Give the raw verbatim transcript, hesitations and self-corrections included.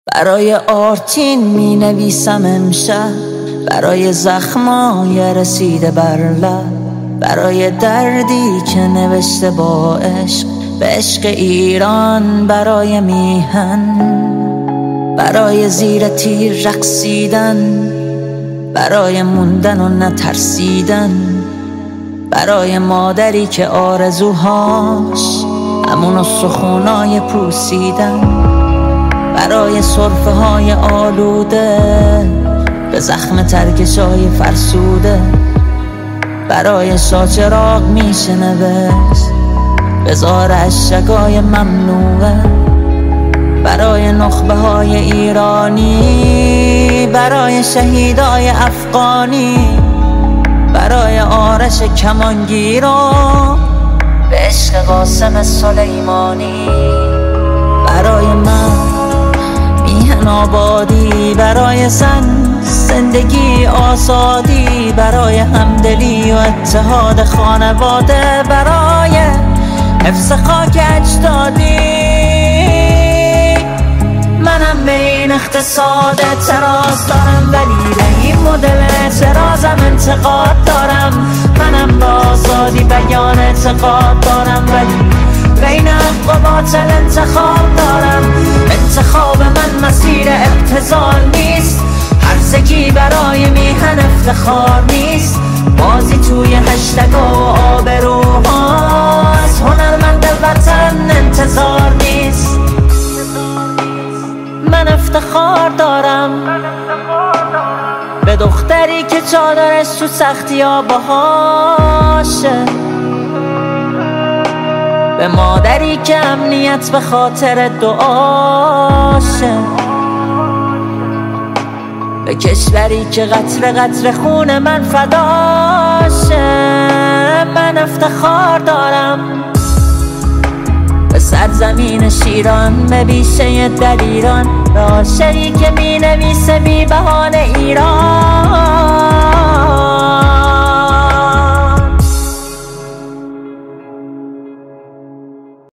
برای آرتین می نویسم امشب، برای زخمای رسیده بر لب، برای دردی که نوشته با عشق به عشق ایران، برای میهن، برای زیر تیر رقصیدن، برای موندن و نترسیدن، برای مادری که آرزوهاش همون استخونای پوسیدن، برای صرفه های آلوده به زخم ترکشای فرسوده، برای شاچراغ میشه نوشت بزار اشکای ممنوعه، برای نخبه های ایرانی، برای شهیدای افغانی، برای آرش کمانگیران به عشق قاسم سلیمانی، برای من میهن آبادی، برای زن زندگی آزادی، برای همدلی و اتحاد خانواده، برای حفظ خاک اجدادی. منم به این اقتصاد اعتراض دارم، ولی به این مدل اعتراضم انتقاد دارم. منم به آزادی بیان اعتقاد دارم، ولی بین حق و باطل انتخاب دارم. انتخاب من مسیر ابتذال نیست، هرزگی برای میهن افتخار نیست، بازی توی هشتگ و آبروهاست، هنرمند وطن انتظار نیست. من افتخار دارم به دختری که چادرش تو سختی ها باهاشه، به مادری که امنیت به خاطر دعاشه، به کشوری که قطره قطره خون من فداشه. من افتخار دارم به سرزمین شیران، به بیشه دلیران، به عاشقی که می نویسه بی بهانه ایران.